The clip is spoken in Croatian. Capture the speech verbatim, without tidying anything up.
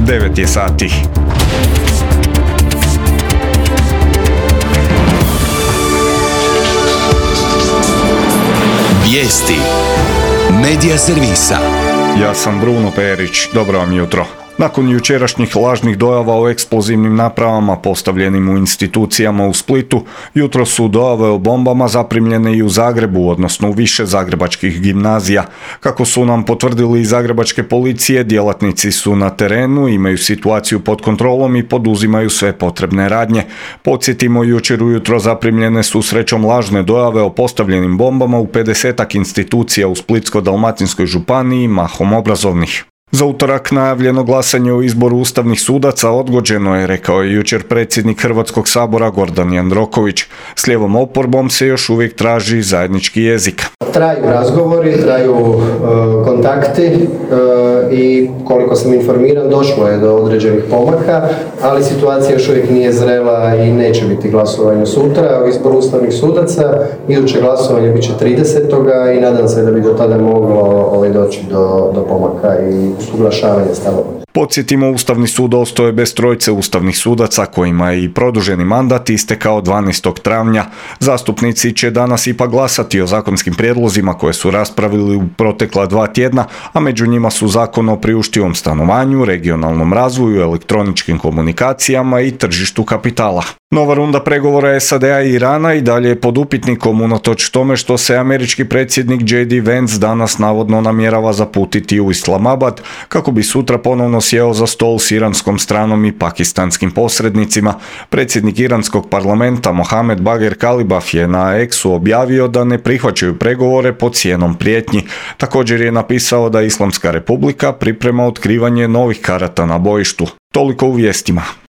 devet je sati. Vijesti Medija servisa. Ja sam Bruno Perić, dobro vam jutro. Nakon jučerašnjih lažnih dojava o eksplozivnim napravama postavljenim u institucijama u Splitu, jutro su dojave o bombama zaprimljene i u Zagrebu, odnosno u više zagrebačkih gimnazija. Kako su nam potvrdili iz zagrebačke policije, djelatnici su na terenu, imaju situaciju pod kontrolom i poduzimaju sve potrebne radnje. Podsjetimo, jučer ujutro zaprimljene su srećom lažne dojave o postavljenim bombama u pedesetak institucija u Splitsko-dalmatinskoj županiji, mahom obrazovnih. Za utorak najavljeno glasanje o izboru ustavnih sudaca odgođeno je, rekao je jučer predsjednik Hrvatskog sabora Gordan Jandroković. S lijevom oporbom se još uvijek traži zajednički jezik. Traju razgovori, traju e, kontakti e, i koliko sam informiran došlo je do određenih pomaka, ali situacija još uvijek nije zrela i neće biti glasovanje sutra o izboru ustavnih sudaca. Iduće glasovanje bit će tridesetog i nadam se da bi do tada moglo ovaj, doći do, do pomaka i usuglašavanja stavova. Podsjetimo, Ustavni sud ostao je bez trojice ustavnih sudaca kojima je i produženi mandat istekao dvanaestog travnja. Zastupnici će danas ipak glasati o zakonskim prijedlozima koje su raspravili u protekla dva tjedna, a među njima su Zakon o priuštivom stanovanju, regionalnom razvoju, elektroničkim komunikacijama i tržištu kapitala. Nova runda pregovora S A D-a i Irana i dalje je pod upitnikom unatoč tome što se američki predsjednik J D Vance danas navodno namjerava zaputiti u Islamabad kako bi sutra ponovno sjeo za stol s iranskom stranom i pakistanskim posrednicima. Predsjednik iranskog parlamenta Mohamed Bagher Kalibaf je na X-u objavio da ne prihvaćaju pregovore pod cijenom prijetnji. Također je napisao da Islamska republika priprema otkrivanje novih karata na bojištu. Toliko u vijestima.